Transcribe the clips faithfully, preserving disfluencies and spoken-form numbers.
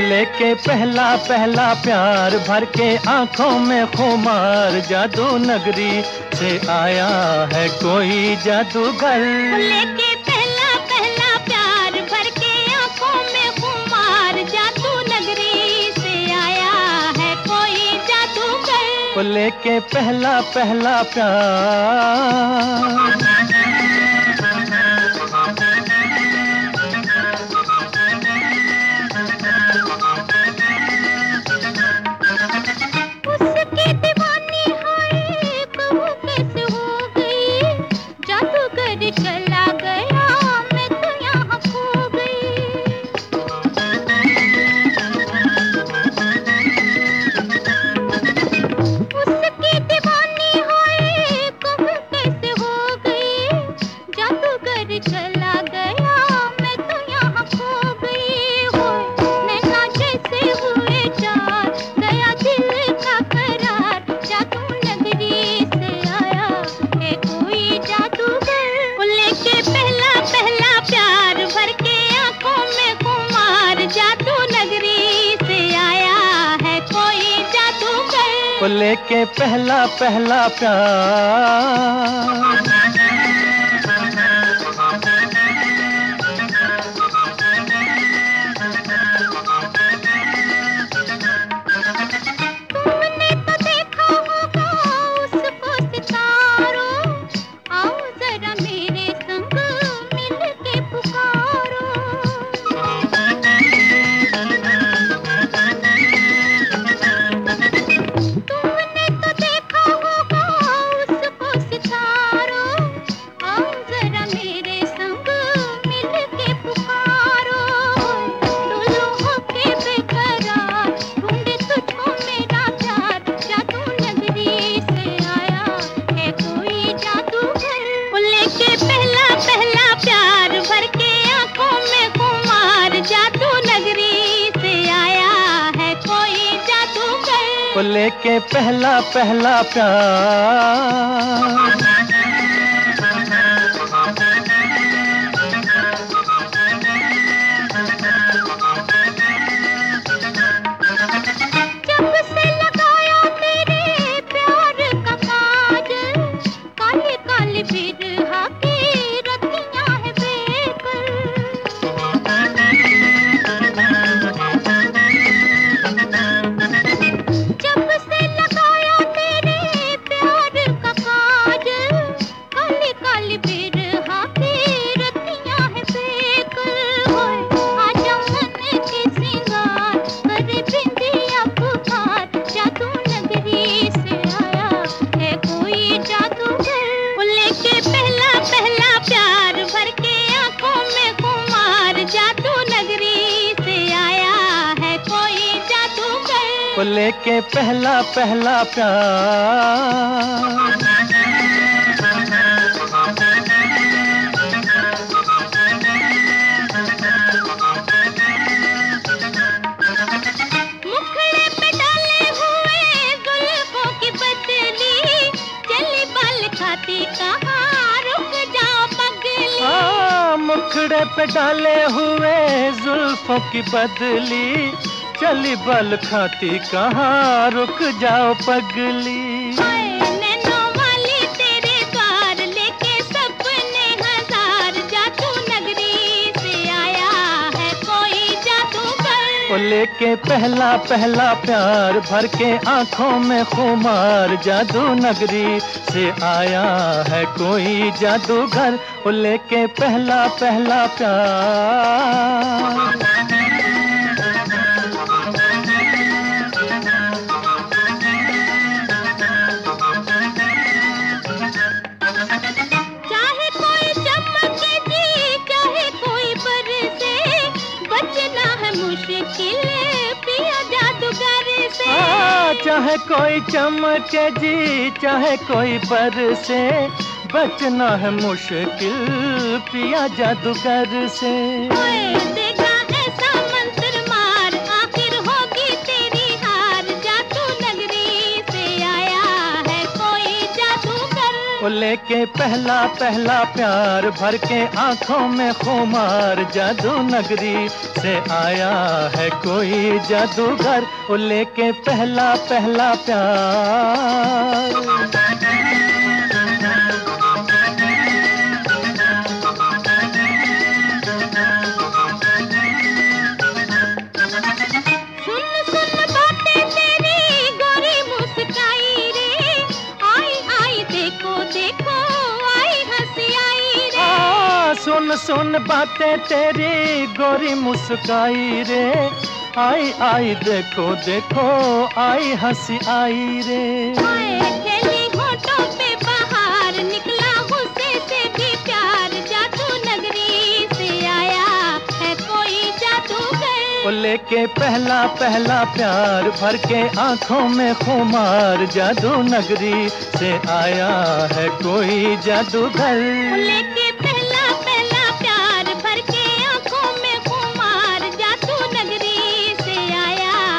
लेके पहला पहला प्यार भर के आंखों में खुमार, जादू नगरी से आया है कोई जादूगर। लेके पहला पहला प्यार भर के आंखों में खुमार, जादू नगरी से आया है कोई जादूगर। लेके पहला पहला प्यार। चला गया मैं तो यहाँ खो गई। उसकी दीवानी होए कहूँ कैसे हो गई, जादूगर चला गया मैं तो यहाँ खो गई। हो नैना जैसे हुए चार, गया दिल का करार, जादू नगरी से आया है कोई जादूगर। लेके पहला पहला प्यार भर के आंखों में खुमार, जादू नगरी से आया है कोई जादूगर। लेके पहला पहला प्यार। तुमने तो देखा होगा उसको सितारों, आओ जरा मेरे संग मिल के पुकारो। तुमने तो देखा होगा उसको सितारों, आओ जरा मेरे संग मिल के पुकारो। डोलो होके बेकरार, ढूंढे तुझको मेरा प्यार, जादू नगरी से आया है कोई जादूगर। लेके पहला पहला प्यार भर के आंखों में खुमार, जादू नगरी से आया है कोई जादूगर। लेके पहला पहला प्यार। जब से लगाया तेरे प्यार का काजल, काली काली बिरहा की रतियां है बेकल। जब से लगाया तेरे प्यार का काजल, काली काली बिरहा की रतियां है बेकल। होए आजा मन के सिंगार, करे बिंदिया पुकार, जादू नगरी से आया है कोई जादूगर। लेके पहला पहला प्यार भर के आंखों में खुमार, जादू नगरी से आया है कोई जादूगर। लेके पहला पहला प्यार। मुखड़े पे डाले हुए जुल्फों की बदली, चली बाल खाती कहाँ रुक जाओ पगली। आ, मुखड़े पे डाले हुए जुल्फों की बदली, चली बल खाती कहाँ रुक जाओ पगली। हाय नैनों वाली तेरे द्वार, लेके सपने हजार, जादू नगरी से आया है कोई जादूगर। लेके पहला पहला प्यार भर के आंखों में खुमार, जादू नगरी से आया है कोई जादूगर। लेके पहला पहला प्यार। चाहे कोई चमके जी, चाहे कोई बरसे, बचना है मुश्किल पिया जादूगर से। आ, चाहे कोई चमके जी, चाहे कोई बरसे, बचना है मुश्किल पिया जादूगर से। ओए देगा ऐसा मंत्र मार, आखिर होगी तेरी हार, जादू नगरी से आया है कोई जादूगर। वो लेके पहला पहला प्यार भर के आंखों में खुमार, जादू नगरी से आया है कोई जादूगर, वो लेके पहला पहला प्यार। सुन सुन बातें तेरी गोरी मुस्काई रे, आई आई देखो देखो आई हंसी आई रे। खेली होठों पे बाहर निकला गुस्से से भी प्यार, जादू नगरी से आया है कोई जादूगर, वो लेके पहला पहला प्यार भर के आंखों में खुमार, जादू नगरी से आया है कोई जादूगर। लेके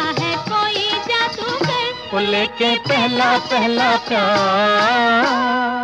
वो लेके पहला पहला प्यार।